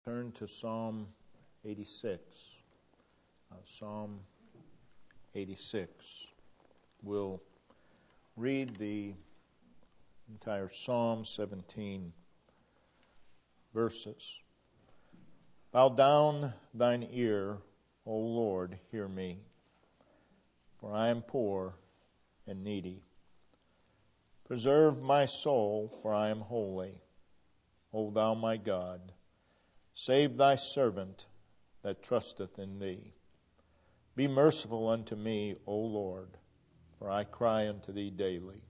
Turn to Psalm 86. Psalm 86. We'll read the entire Psalm, 17 verses. Bow down thine ear, O Lord, hear me, for I am poor and needy. Preserve my soul, for I am holy. O thou my God, save thy servant that trusteth in thee. Be merciful unto me, O Lord, for I cry unto thee daily.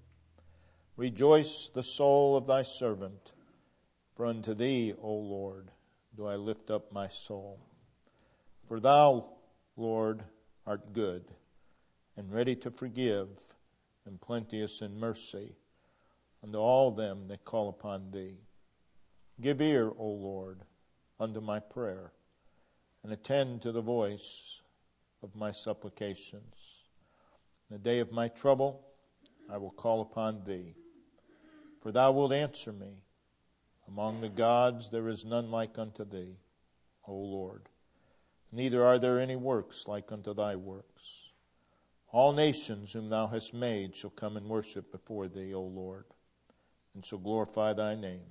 Rejoice the soul of thy servant, for unto thee, O Lord, do I lift up my soul. For thou, Lord, art good, and ready to forgive, and plenteous in mercy unto all them that call upon thee. Give ear, O Lord, unto my prayer, and attend to the voice of my supplications. In the day of my trouble, I will call upon thee, for thou wilt answer me. Among the gods there is none like unto thee, O Lord. Neither are there any works like unto thy works. All nations whom thou hast made shall come and worship before thee, O Lord, and shall glorify thy name.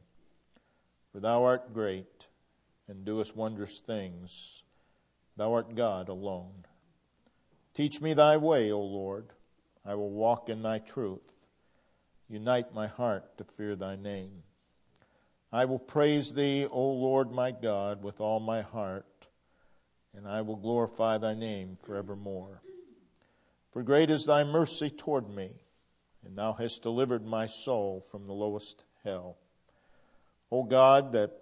For thou art great, and doest wondrous things. Thou art God alone. Teach me thy way, O Lord. I will walk in thy truth. Unite my heart to fear thy name. I will praise thee, O Lord my God, with all my heart, and I will glorify thy name forevermore. For great is thy mercy toward me, and thou hast delivered my soul from the lowest hell. O God, that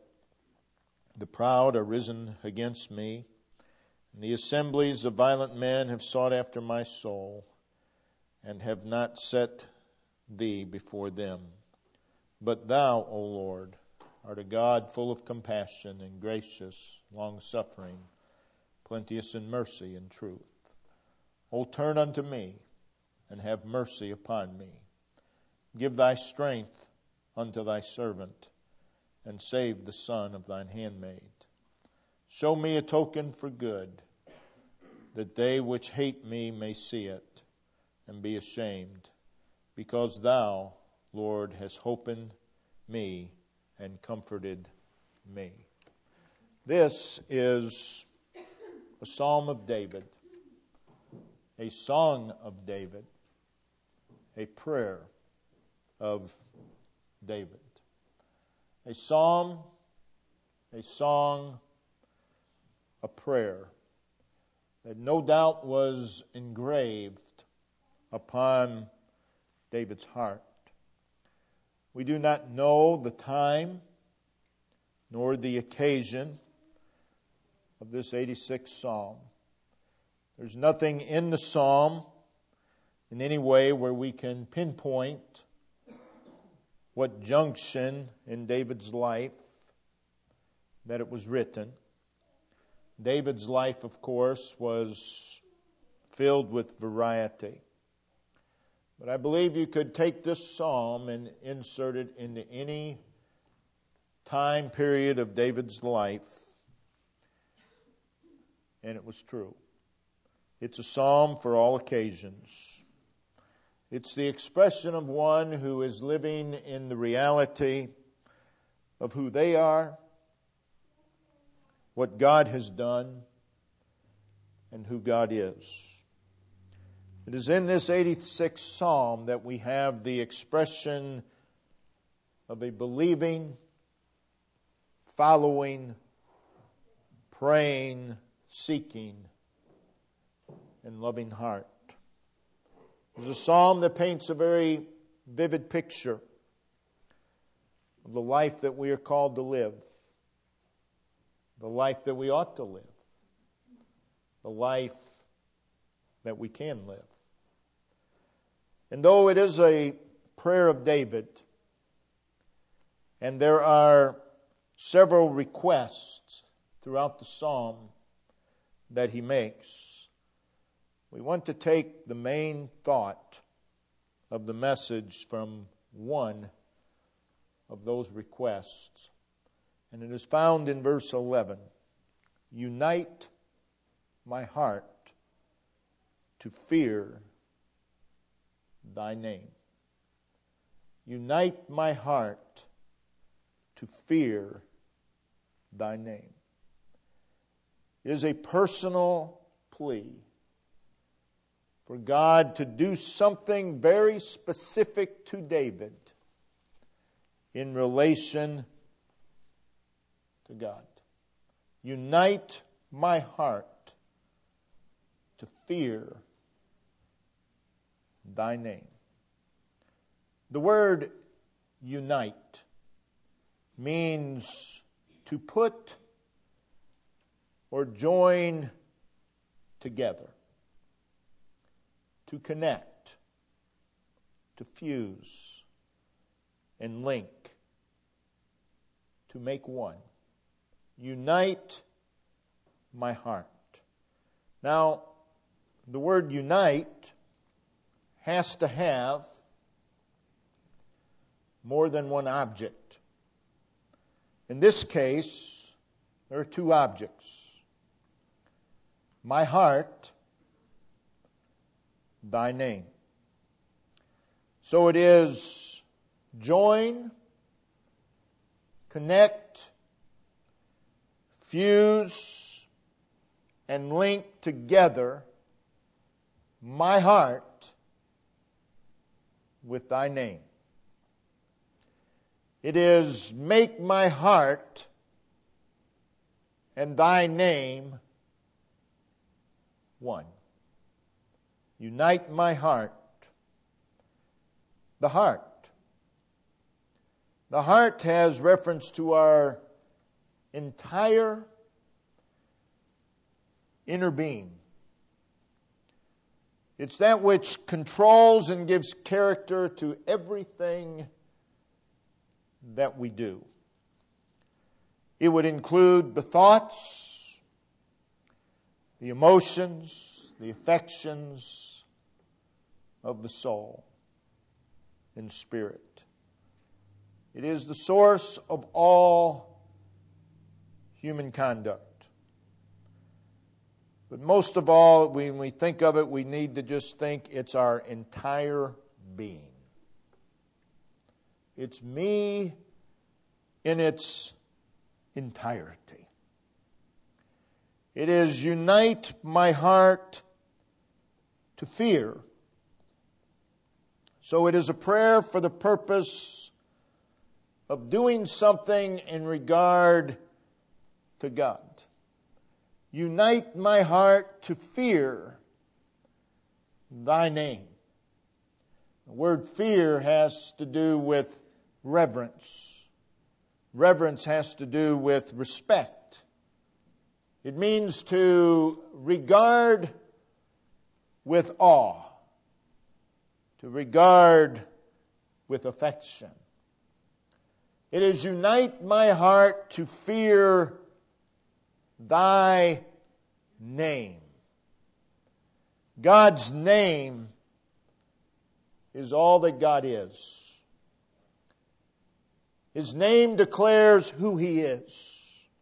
the proud are risen against me, and the assemblies of violent men have sought after my soul, and have not set thee before them. But thou, O Lord, art a God full of compassion and gracious, long-suffering, plenteous in mercy and truth. O turn unto me, and have mercy upon me. Give thy strength unto thy servant, and save the son of thine handmaid. Show me a token for good, that they which hate me may see it, and be ashamed, because thou, Lord, hast holpen me and comforted me. This is a psalm of David, a song of David, a prayer of David. A psalm, a song, a prayer that no doubt was engraved upon David's heart. We do not know the time nor the occasion of this 86th psalm. There's nothing in the psalm in any way where we can pinpoint what junction in David's life that it was written. David's life, of course, was filled with variety. But I believe you could take this psalm and insert it into any time period of David's life, and it was true. It's a psalm for all occasions. It's the expression of one who is living in the reality of who they are, what God has done, and who God is. It is in this 86th psalm that we have the expression of a believing, following, praying, seeking, and loving heart. It's a psalm that paints a very vivid picture of the life that we are called to live, the life that we ought to live, the life that we can live. And though it is a prayer of David, and there are several requests throughout the psalm that he makes, we want to take the main thought of the message from one of those requests And it is found in verse 11. Unite my heart to fear thy name. Unite my heart to fear thy name. It is a personal plea for God to do something very specific to David in relation to God. Unite my heart to fear thy name. The word unite means to put or join together, to connect, to fuse and link, to make one. Unite my heart. Now, the word unite has to have more than one object. In this case, there are two objects. My heart, thy name. So it is join, connect, fuse, and link together my heart with thy name. It is make my heart and thy name one. Unite my heart. The heart. The heart has reference to our entire inner being. It's that which controls and gives character to everything that we do. It would include the thoughts, the emotions, the affections of the soul and spirit. It is the source of all human conduct. But most of all, when we think of it, we need to just think it's our entire being. It's me in its entirety. It is unite my heart to fear. So it is a prayer for the purpose of doing something in regard to God. Unite my heart to fear thy name. The word fear has to do with reverence. Reverence has to do with respect. It means to regard with awe, to regard with affection. It is unite my heart to fear thy name. God's name is all that God is. His name declares who He is.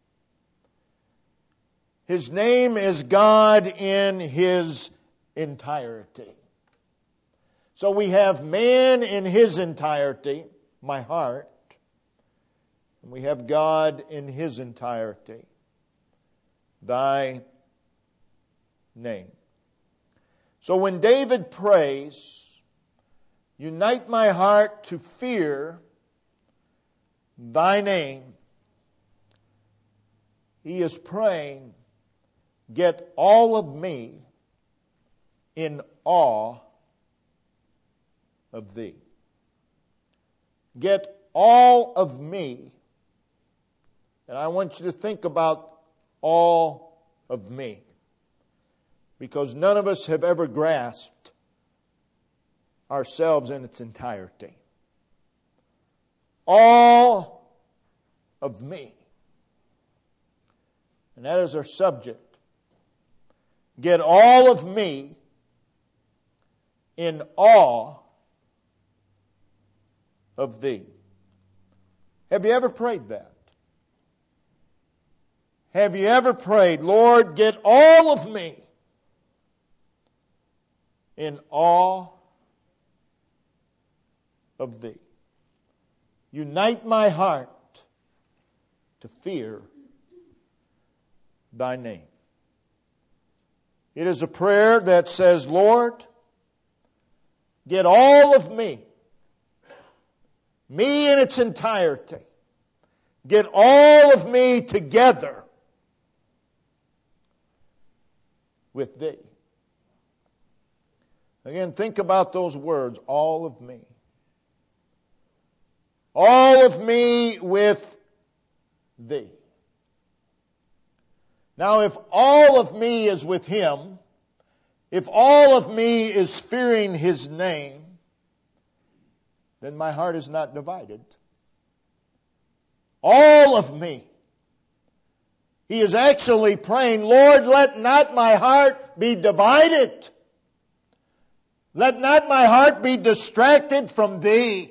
His name is God in His entirety. So we have man in His entirety, my heart, and we have God in His entirety, thy name. So when David prays, unite my heart to fear thy name, he is praying, get all of me in awe of thee. Get all of me. And I want you to think about all of me, because none of us have ever grasped ourselves in its entirety. All of me. And that is our subject. Get all of me in awe of thee. Have you ever prayed that? Have you ever prayed, Lord, get all of me in awe of Thee? Unite my heart to fear Thy name. It is a prayer that says, Lord, get all of me in its entirety. Get all of me together with Thee. Again, think about those words, all of me. All of me with Thee. Now, if all of me is with Him, if all of me is fearing His name, then my heart is not divided. All of me. He is actually praying, Lord, let not my heart be divided. Let not my heart be distracted from Thee.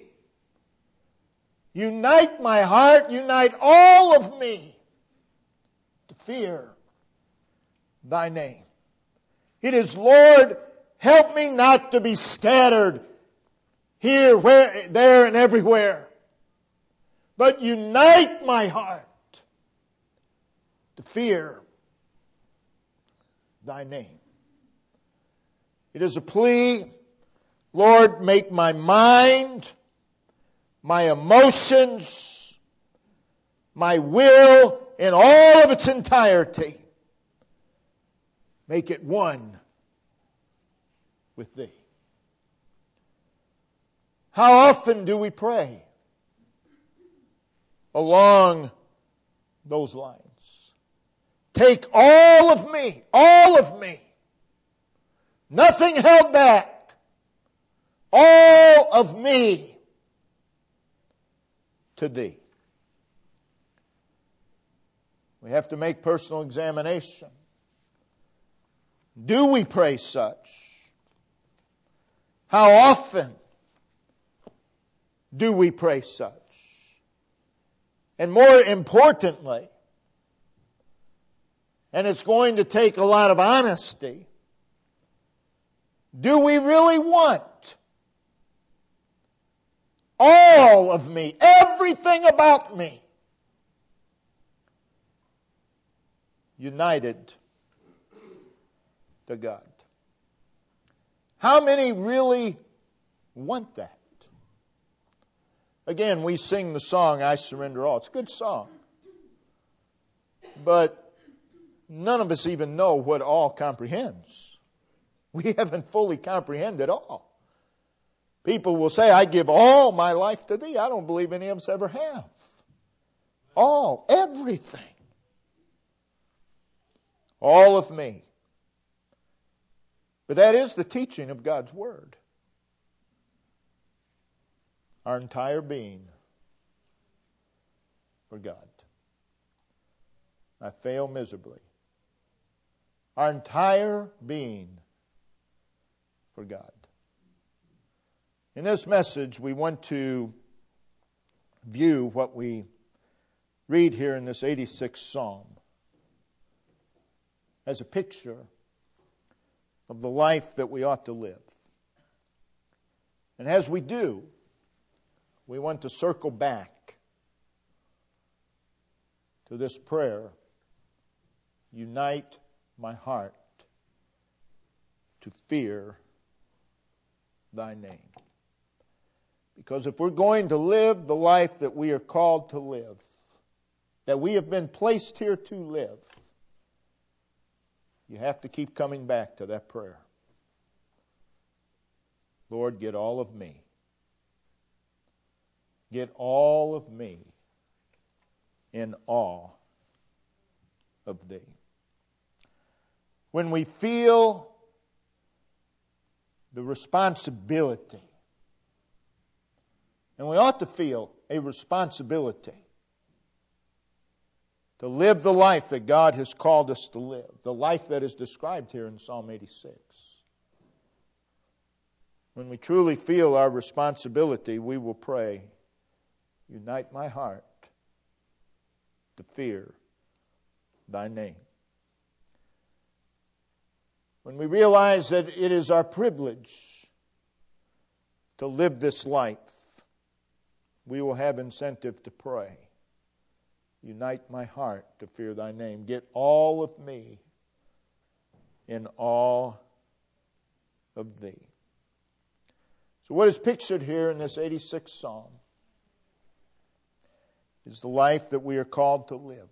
Unite my heart, unite all of me to fear Thy name. It is, Lord, help me not to be scattered here, where, there, and everywhere, but unite my heart to fear Thy name. It is a plea, Lord, make my mind, my emotions, my will in all of its entirety, make it one with Thee. How often do we pray along those lines? Take all of me, nothing held back, all of me to Thee. We have to make personal examination. Do we pray such? How often do we pray such? And more importantly, and it's going to take a lot of honesty, do we really want all of me, everything about me, united to God? How many really want that? Again, we sing the song, I Surrender All. It's a good song. But none of us even know what all comprehends. We haven't fully comprehended all. People will say, I give all my life to Thee. I don't believe any of us ever have. All, everything. All of me. But that is the teaching of God's Word. Our entire being for God. I fail miserably. Our entire being for God. In this message, we want to view what we read here in this 86th Psalm as a picture of the life that we ought to live. And as we do, we want to circle back to this prayer, unite my heart to fear Thy name. Because if we're going to live the life that we are called to live, that we have been placed here to live, you have to keep coming back to that prayer. Lord, get all of me. Get all of me in awe of Thee. When we feel the responsibility, and we ought to feel a responsibility to live the life that God has called us to live, the life that is described here in Psalm 86. When we truly feel our responsibility, we will pray, unite my heart to fear thy name. When we realize that it is our privilege to live this life, we will have incentive to pray. Unite my heart to fear thy name. Get all of me in awe of thee. So what is pictured here in this 86th Psalm is the life that we are called to live.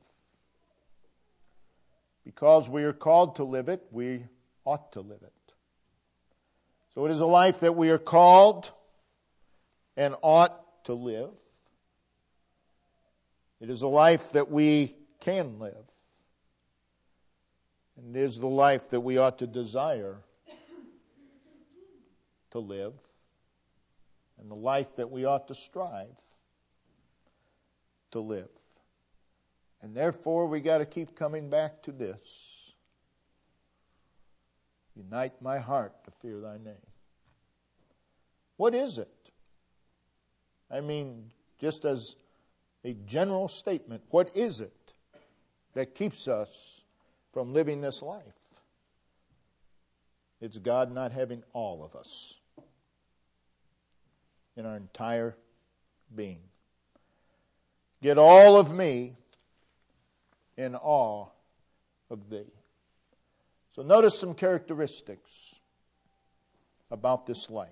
Because we are called to live it, we ought to live it. So it is a life that we are called and ought to live. It is a life that we can live. And it is the life that we ought to desire to live. And the life that we ought to strive to live. And therefore we got to keep coming back to this. Unite my heart to fear thy name. What is it? I mean, just as a general statement, what is it that keeps us from living this life? It's God not having all of us in our entire being. Get all of me in awe of thee. So notice some characteristics about this life.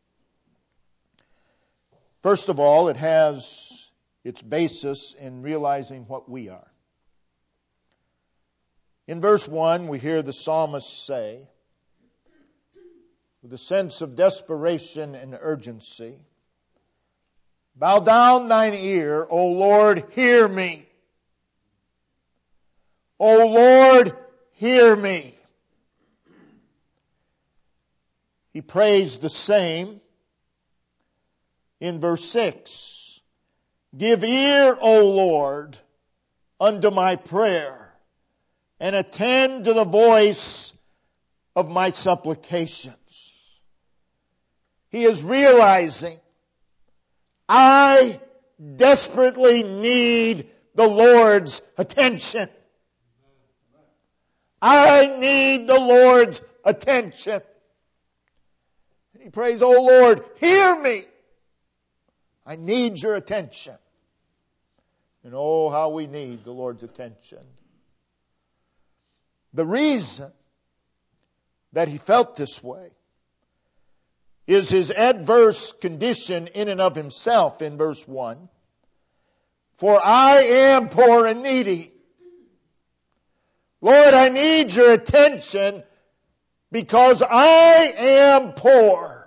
First of all, it has its basis in realizing what we are. In verse 1, we hear the psalmist say, with a sense of desperation and urgency, bow down thine ear, O Lord, hear me. O Lord, hear me. He prays the same in verse 6. Give ear, O Lord, unto my prayer, and attend to the voice of my supplications. He is realizing, I desperately need the Lord's attention. I need the Lord's attention. He prays, O Lord, hear me. I need your attention. And oh, how we need the Lord's attention. The reason that he felt this way is his adverse condition in and of himself in verse 1. For I am poor and needy. Lord, I need your attention because I am poor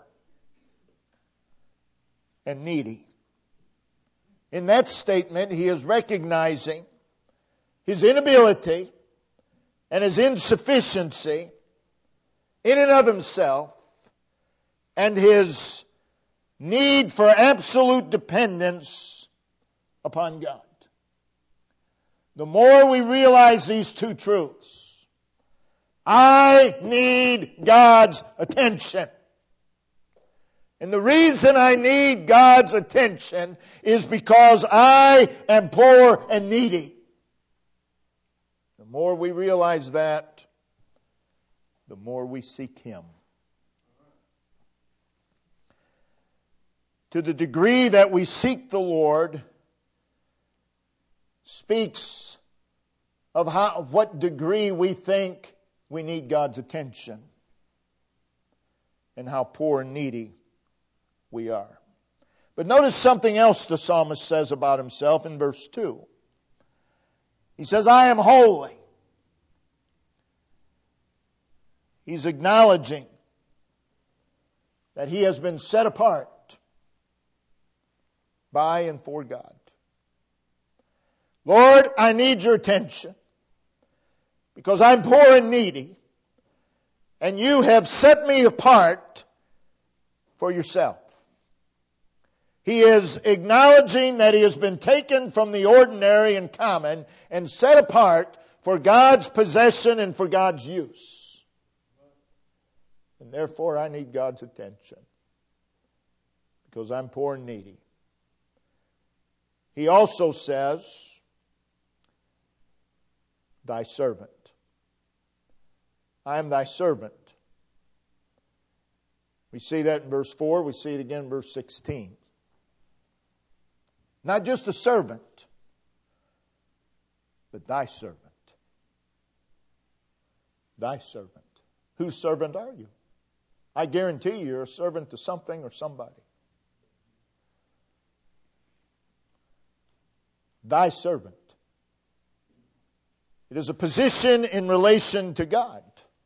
and needy. In that statement, he is recognizing his inability and his insufficiency in and of himself and his need for absolute dependence upon God. The more we realize these two truths, I need God's attention. And the reason I need God's attention is because I am poor and needy. The more we realize that, the more we seek Him. To the degree that we seek the Lord speaks of what degree we think we need God's attention and how poor and needy we are. But notice something else the psalmist says about himself in verse 2. He says, I am holy. He's acknowledging that he has been set apart by and for God. Lord, I need your attention because I'm poor and needy, and you have set me apart for yourself. He is acknowledging that he has been taken from the ordinary and common and set apart for God's possession and for God's use. And therefore I need God's attention because I'm poor and needy. He also says, thy servant. I am thy servant. We see that in verse 4. We see it again in verse 16. Not just a servant, but thy servant. Thy servant. Whose servant are you? I guarantee you're a servant to something or somebody. Thy servant. It is a position in relation to God.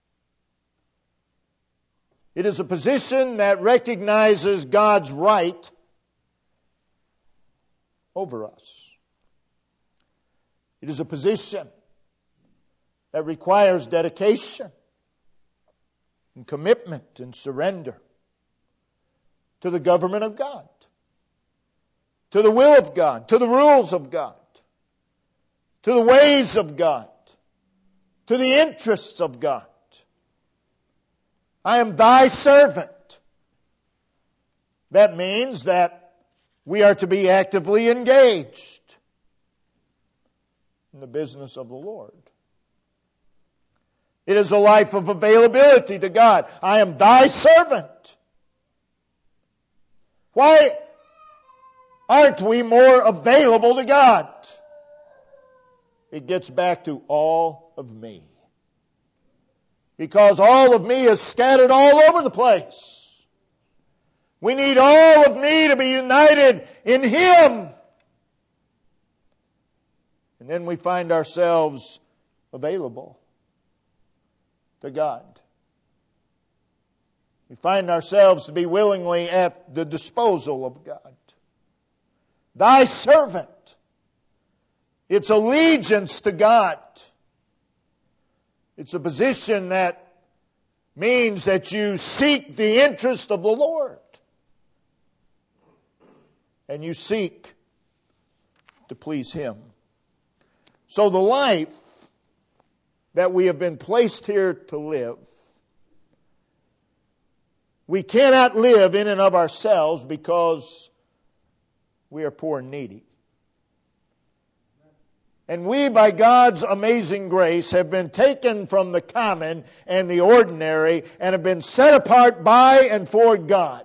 It is a position that recognizes God's right over us. It is a position that requires dedication and commitment and surrender to the government of God, to the will of God, to the rules of God, to the ways of God, to the interests of God. I am thy servant. That means that we are to be actively engaged in the business of the Lord. It is a life of availability to God. I am thy servant. Why aren't we more available to God? It gets back to all of me. Because all of me is scattered all over the place. We need all of me to be united in Him. And then we find ourselves available to God. We find ourselves to be willingly at the disposal of God. Thy servant. It's allegiance to God. It's a position that means that you seek the interest of the Lord. And you seek to please Him. So the life that we have been placed here to live, we cannot live in and of ourselves because we are poor and needy. And we, by God's amazing grace, have been taken from the common and the ordinary and have been set apart by and for God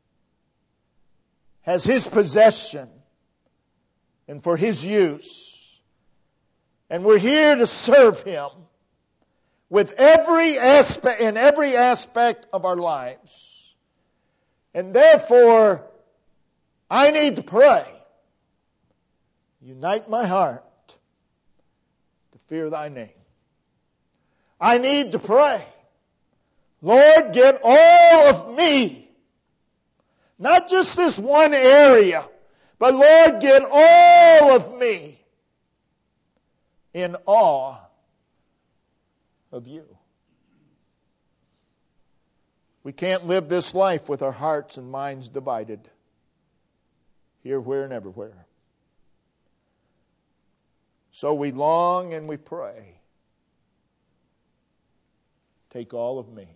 as His possession and for His use. And we're here to serve Him with every aspect of our lives. And therefore, I need to pray. Unite my heart to fear Thy name. I need to pray. Lord, get all of me. Not just this one area, but Lord, get all of me in awe of You. We can't live this life with our hearts and minds divided, here, where, and everywhere. So we long and we pray. Take all of me.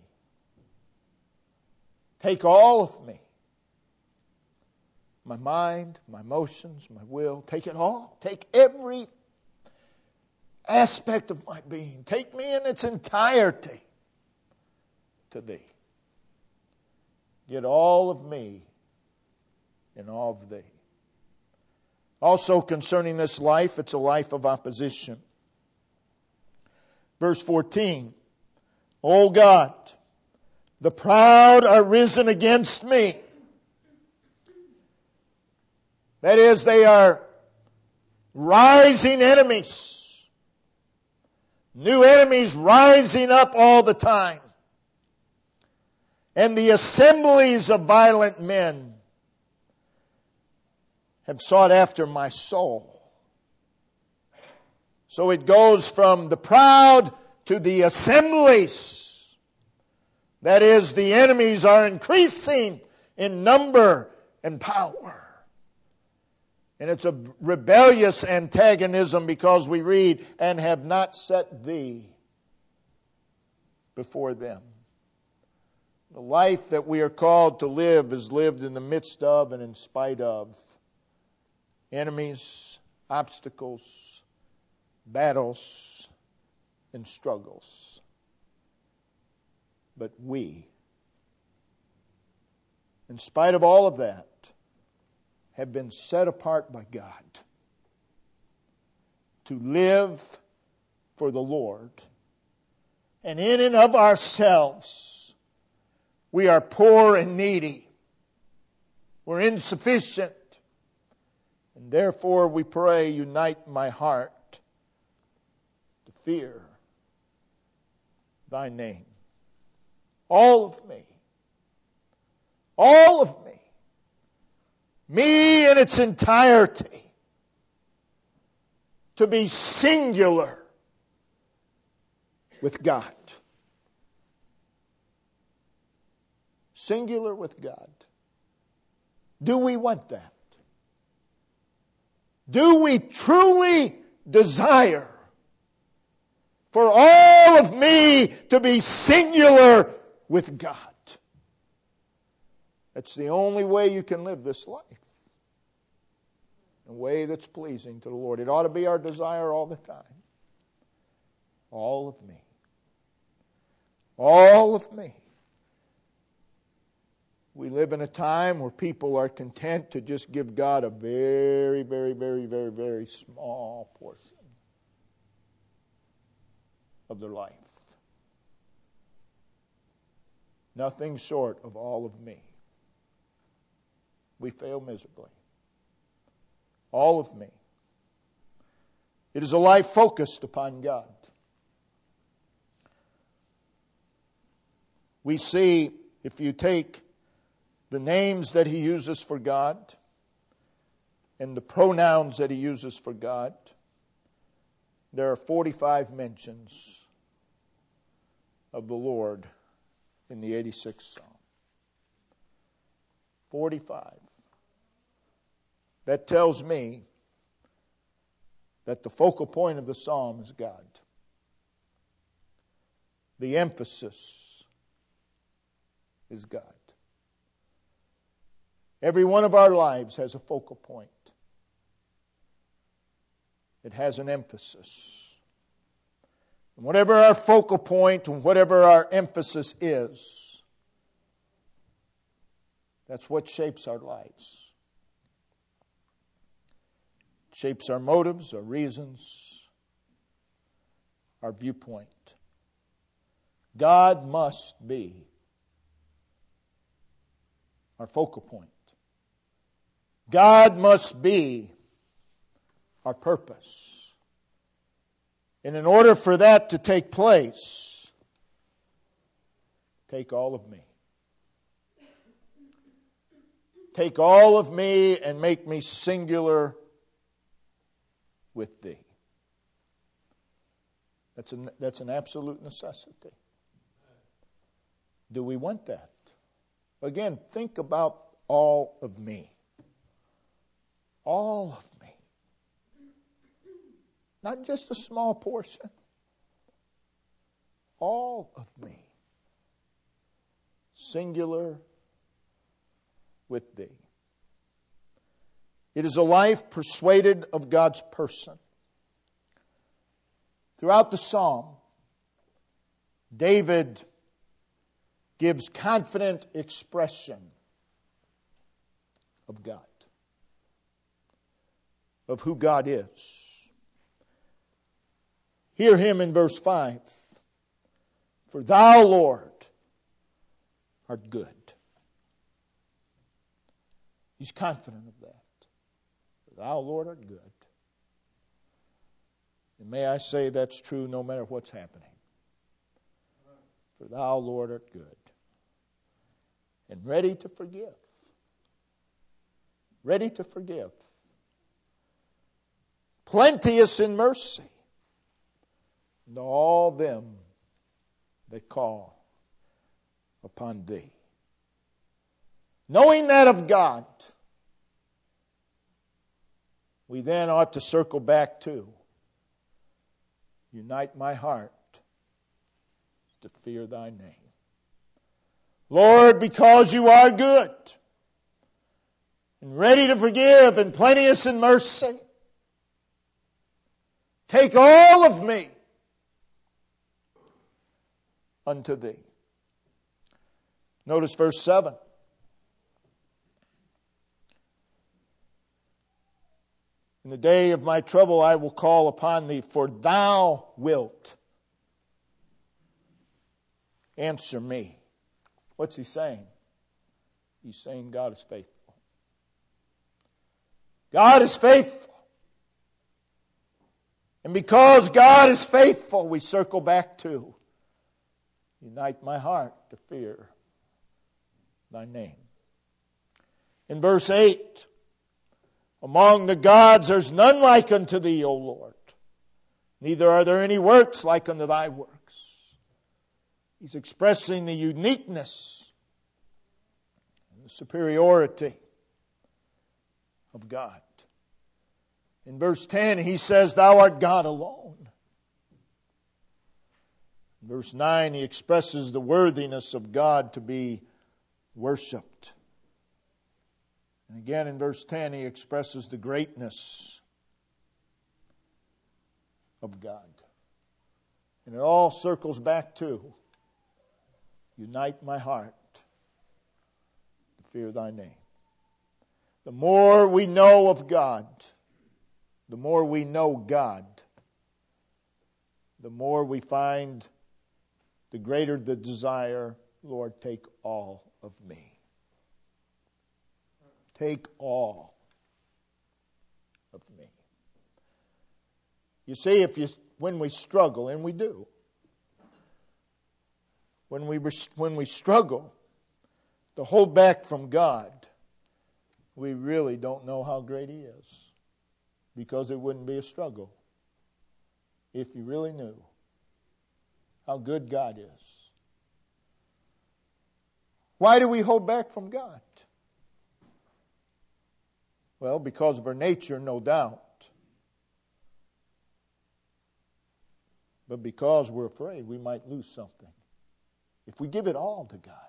Take all of me. My mind, my emotions, my will. Take it all. Take every aspect of my being. Take me in its entirety to Thee. Get all of me in all of Thee. Also concerning this life, it's a life of opposition. Verse 14. O God, the proud are risen against me. That is, they are rising enemies. New enemies rising up all the time. And the assemblies of violent men have sought after my soul. So it goes from the proud to the assemblies. That is, the enemies are increasing in number and power. And it's a rebellious antagonism because we read, and have not set Thee before them. The life that we are called to live is lived in the midst of and in spite of enemies, obstacles, battles, and struggles. But we, in spite of all of that, have been set apart by God to live for the Lord. And in and of ourselves, we are poor and needy. We're insufficient. And therefore we pray, unite my heart to fear thy name. All of me. All of me. Me in its entirety. To be singular with God. Singular with God. Do we want that? Do we truly desire for all of me to be singular with God? That's the only way you can live this life. In a way that's pleasing to the Lord. It ought to be our desire all the time. All of me. All of me. We live in a time where people are content to just give God a very, very, very, very, very small portion of their life. Nothing short of all of me. We fail miserably. All of me. It is a life focused upon God. We see, if you take the names that He uses for God and the pronouns that He uses for God, there are 45 mentions of the Lord in the 86th Psalm. 45. That tells me that the focal point of the psalm is God. The emphasis is God. Every one of our lives has a focal point. It has an emphasis. And whatever our focal point and whatever our emphasis is, that's what shapes our lives. It shapes our motives, our reasons, our viewpoint. God must be our focal point. God must be our purpose. And in order for that to take place, take all of me. Take all of me and make me singular with Thee. That's an absolute necessity. Do we want that? Again, think about all of me. All of me. Not just a small portion. All of me. Singular with Thee. It is a life persuaded of God's person. Throughout the psalm, David gives confident expression of God, of who God is. Hear him in verse 5. For Thou, Lord, art good. He's confident of that. For Thou, Lord, art good. And may I say that's true no matter what's happening. For Thou, Lord, art good. And ready to forgive. Ready to forgive. Plenteous in mercy. And all them that call upon Thee. Knowing that of God, we then ought to circle back to unite my heart to fear Thy name. Lord, because You are good and ready to forgive and plenteous in mercy, take all of me unto thee. Notice verse 7. In the day of my trouble I will call upon thee, for thou wilt answer me. What's he saying? He's saying God is faithful. God is faithful. And because God is faithful, we circle back to unite my heart to fear thy name. In verse 8, among the gods there's none like unto thee, O Lord. Neither are there any works like unto thy works. He's expressing the uniqueness and the superiority of God. In verse 10, he says, thou art God alone. In verse 9, he expresses the worthiness of God to be worshipped. And again in verse 10, he expresses the greatness of God. And it all circles back to unite my heart to fear thy name. The more we know of God, the more we know God, the more we find the greater the desire, Lord, take all of me. Take all of me. You see, when we struggle, and we do, when we struggle to hold back from God, we really don't know how great He is, because it wouldn't be a struggle if you really knew how good God is. Why do we hold back from God? Well, because of our nature, no doubt. But because we're afraid we might lose something if we give it all to God.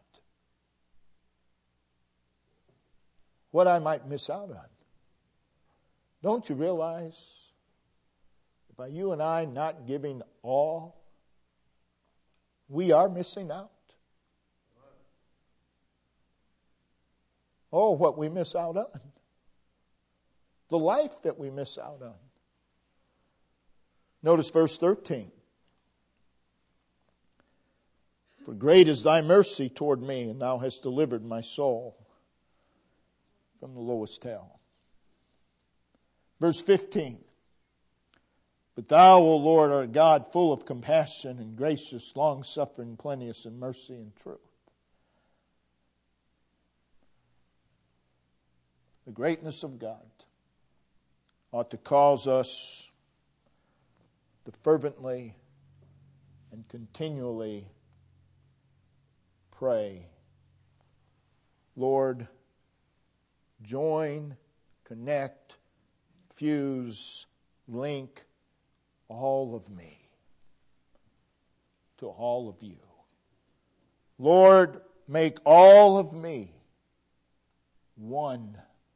What I might miss out on. Don't you realize by you and I not giving all, we are missing out? Oh, what we miss out on. The life that we miss out on. Notice verse 13. For great is thy mercy toward me, and thou hast delivered my soul from the lowest hell. Verse 15. But thou, O Lord, art God full of compassion and gracious, long-suffering, plenteous in mercy and truth. The greatness of God ought to cause us to fervently and continually pray, Lord, join, connect, fuse, link all of me to all of you. Lord, make all of me one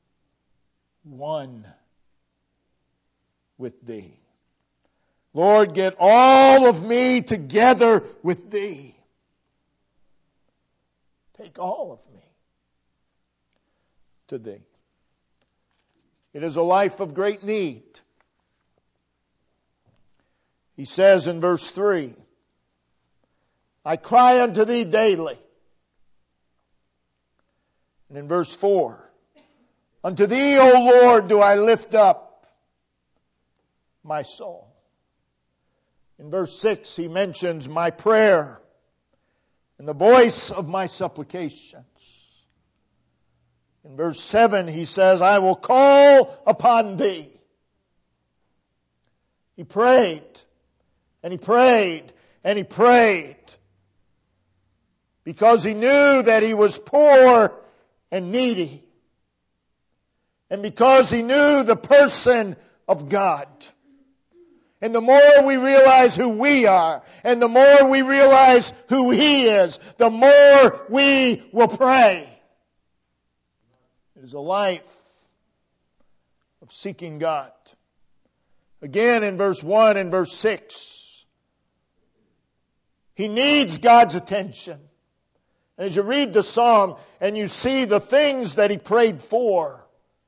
with thee. Lord, get all of me together with thee. Take all of me to thee. It is a life of great need. He says in verse 3, I cry unto thee daily. And in verse 4, unto thee, O Lord, do I lift up my soul. In verse 6, he mentions my prayer and the voice of my supplications. In verse 7, he says, I will call upon thee. He prayed, and he prayed, and he prayed, because he knew that he was poor and needy, and because he knew the person of God. And the more we realize who we are, and the more we realize who He is, the more we will pray. It is a life of seeking God. Again in verse 1 and verse 6, He needs God's attention. And as you read the psalm and you see the things that he prayed for,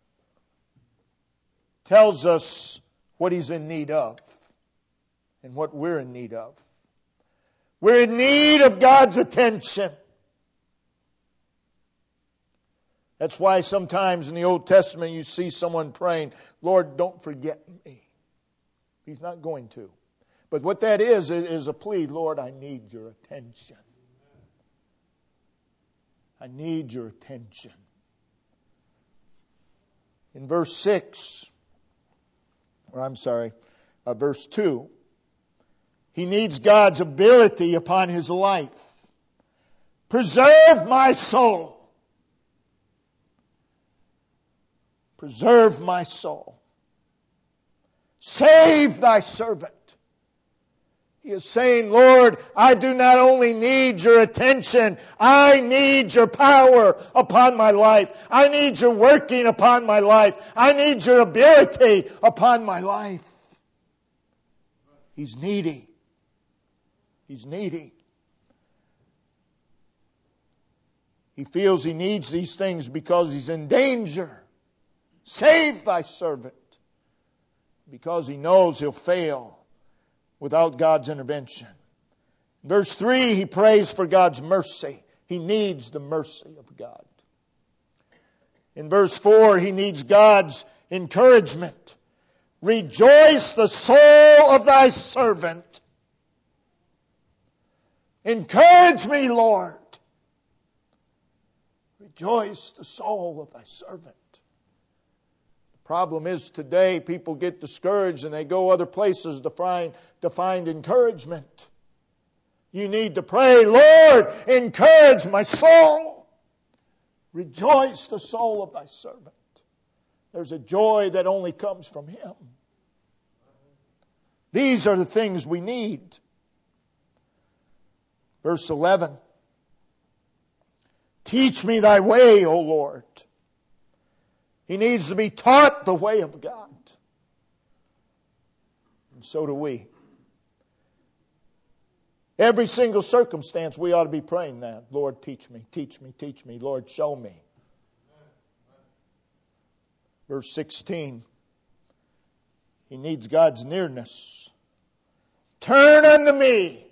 tells us what he's in need of and what we're in need of. We're in need of God's attention. That's why sometimes in the Old Testament you see someone praying, Lord, don't forget me. He's not going to. But what that is a plea, Lord, I need your attention. I need your attention. In verse 2, he needs God's ability upon his life. Preserve my soul. Preserve my soul. Save thy servant. He is saying, Lord, I do not only need your attention, I need your power upon my life. I need your working upon my life. I need your ability upon my life. He's needy. He's needy. He feels he needs these things because he's in danger. Save thy servant. Because he knows he'll fail without God's intervention. Verse 3, he prays for God's mercy. He needs the mercy of God. In verse 4, he needs God's encouragement. Rejoice the soul of thy servant. Encourage me, Lord. Rejoice the soul of thy servant. The problem is today people get discouraged and they go other places to find encouragement. You need to pray, Lord, encourage my soul. Rejoice the soul of thy servant. There's a joy that only comes from Him. These are the things we need. Verse 11. Teach me thy way, O Lord. He needs to be taught the way of God. And so do we. Every single circumstance we ought to be praying that. Lord, teach me, teach me, teach me. Lord, show me. Verse 16. He needs God's nearness. Turn unto me.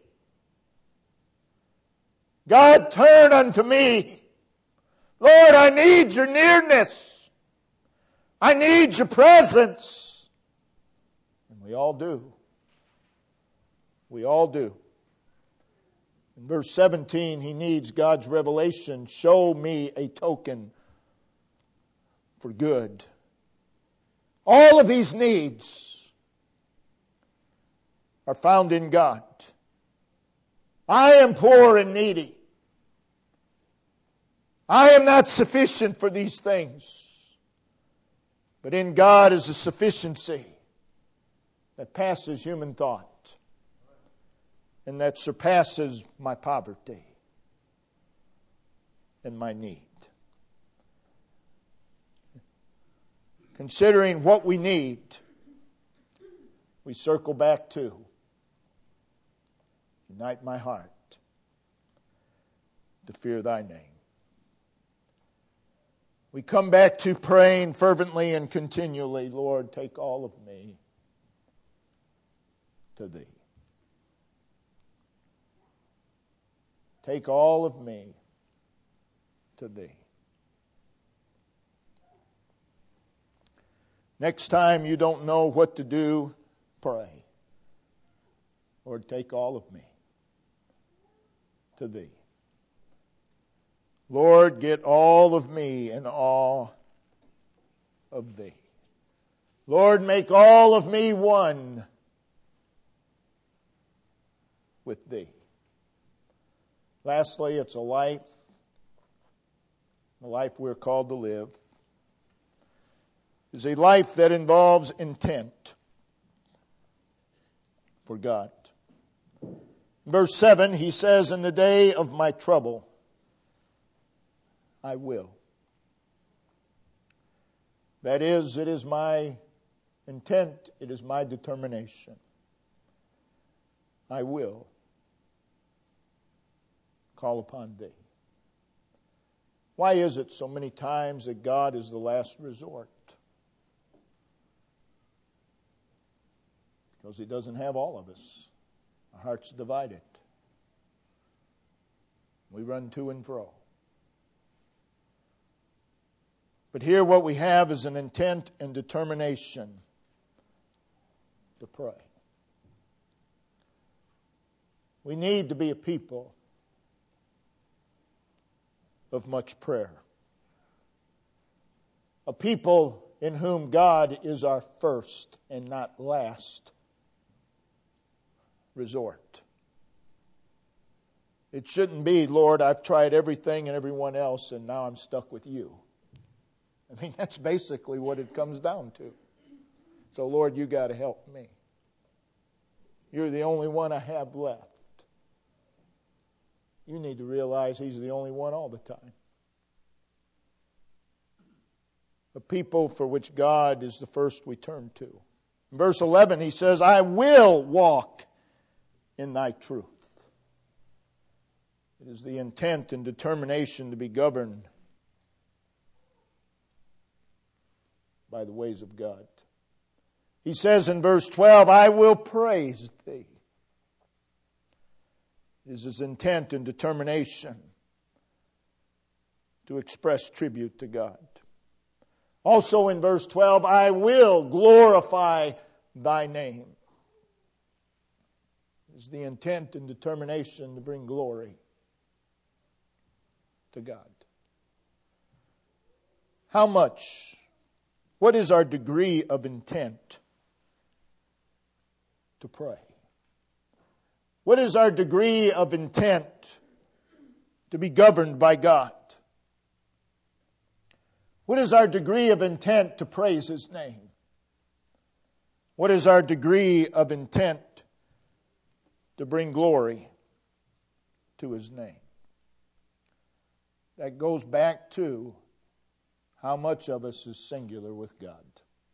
God, turn unto me. Lord, I need your nearness. I need your presence. And we all do. We all do. In verse 17, he needs God's revelation. Show me a token for good. All of these needs are found in God. I am poor and needy. I am not sufficient for these things. But in God is a sufficiency that passes human thought and that surpasses my poverty and my need. Considering what we need, we circle back to unite my heart to fear thy name. We come back to praying fervently and continually, Lord, take all of me to thee. Take all of me to thee. Next time you don't know what to do, pray. Lord, take all of me to thee. Lord, get all of me in awe of thee. Lord, make all of me one with thee. Lastly, it's a life, the life we're called to live, is a life that involves intent for God. Verse 7, he says, in the day of my trouble, I will. That is, it is my intent, it is my determination. I will call upon Thee. Why is it so many times that God is the last resort? Because He doesn't have all of us. Our heart's divided. We run to and fro. But here what we have is an intent and determination to pray. We need to be a people of much prayer. A people in whom God is our first and not last resort. It shouldn't be, Lord, I've tried everything and everyone else and now I'm stuck with You. I mean, that's basically what it comes down to. So, Lord, You got to help me. You're the only one I have left. You need to realize He's the only one all the time. A people for which God is the first we turn to. In verse 11, He says, I will walk in Thy truth. It is the intent and determination to be governed by the ways of God. He says in verse 12, I will praise Thee. It is His intent and determination to express tribute to God. Also in verse 12, I will glorify Thy name. It is the intent and determination to bring glory to God. How much? What is our degree of intent to pray? What is our degree of intent to be governed by God? What is our degree of intent to praise His name? What is our degree of intent to bring glory to His name? That goes back to how much of us is singular with God.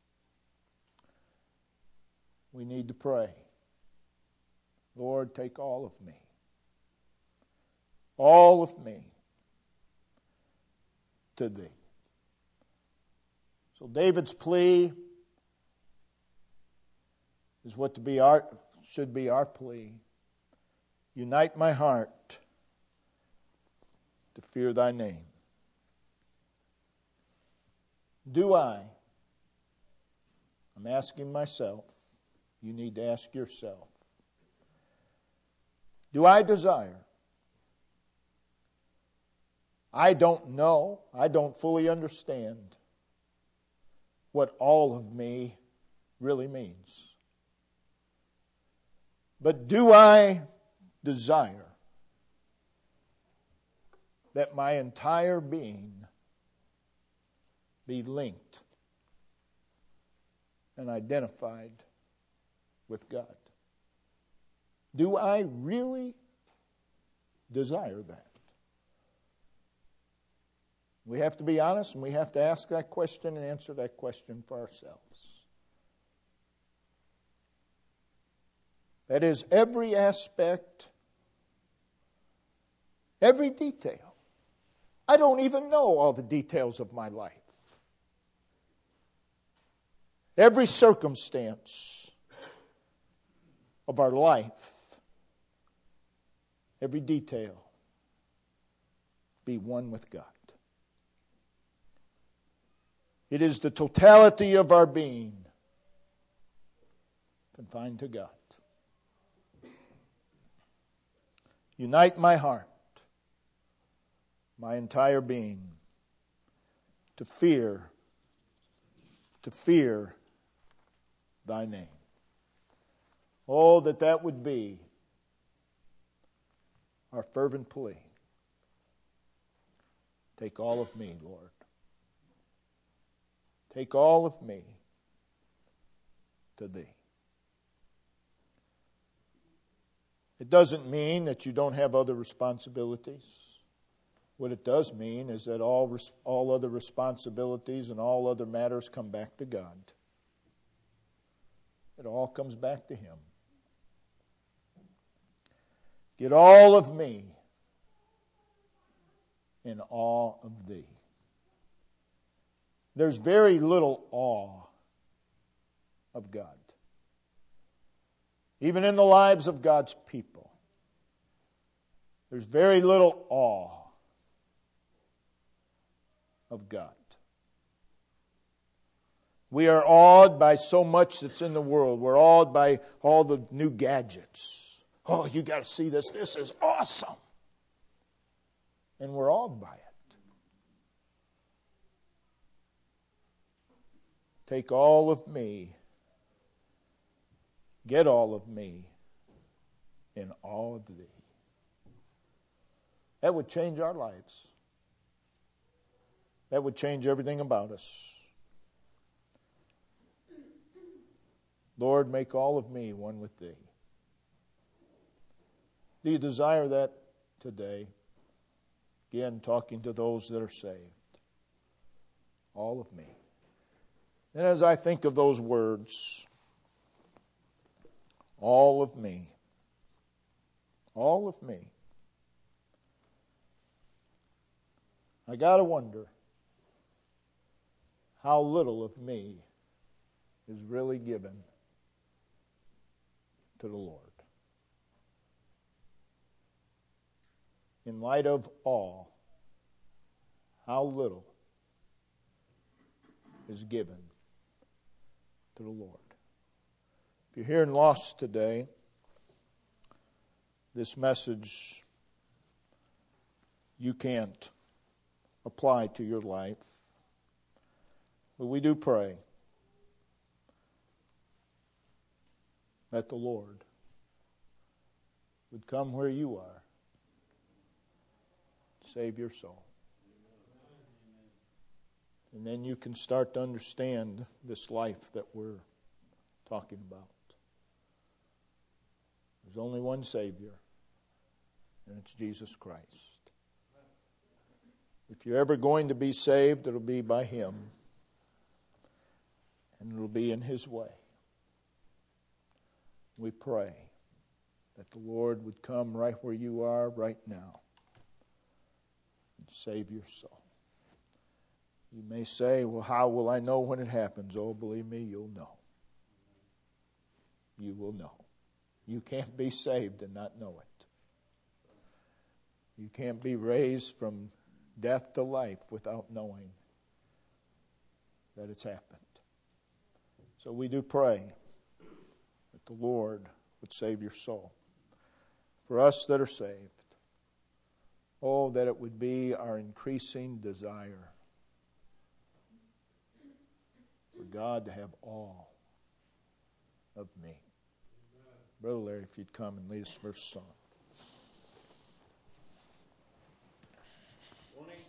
We need to pray. Lord, take all of me. All of me to Thee. So David's plea is what should be our plea. Unite my heart to fear Thy name. Do I? I'm asking myself. You need to ask yourself. Do I desire? I don't know. I don't fully understand what all of me really means. But do I desire that my entire being be linked and identified with God? Do I really desire that? We have to be honest and we have to ask that question and answer that question for ourselves. That is, every aspect, every detail. I don't even know all the details of my life. Every circumstance of our life, every detail, be one with God. It is the totality of our being confined to God. Unite my heart, my entire being, to fear Thy name. Oh, that would be our fervent plea. Take all of me, Lord. Take all of me to Thee. It doesn't mean that you don't have other responsibilities. What it does mean is that all other responsibilities and all other matters come back to God. It all comes back to Him. Get all of me in awe of thee. There's very little awe of God. Even in the lives of God's people, there's very little awe of God. We are awed by so much that's in the world. We're awed by all the new gadgets. Oh, you got to see this. This is awesome. And we're awed by it. Take all of me. Get all of me in awe of thee. That would change our lives. That would change everything about us. Lord, make all of me one with thee. Do you desire that today? Again, talking to those that are saved. All of me. And as I think of those words, all of me, I got to wonder how little of me is really given to the Lord. In light of awe, how little is given to the Lord. If you're here and lost today, this message you can't apply to your life. But we do pray that the Lord would come where you are, save your soul. And then you can start to understand this life that we're talking about. There's only one Savior, and it's Jesus Christ. If you're ever going to be saved, it'll be by Him, and it'll be in His way. We pray that the Lord would come right where you are right now and save your soul. You may say, well, how will I know when it happens? Oh, believe me, you'll know. You will know. You can't be saved and not know it. You can't be raised from death to life without knowing that it's happened. So we do pray that the Lord would save your soul. For us that are saved, oh, that it would be our increasing desire for God to have all of me. Brother Larry, if you'd come and lead us first song. Morning.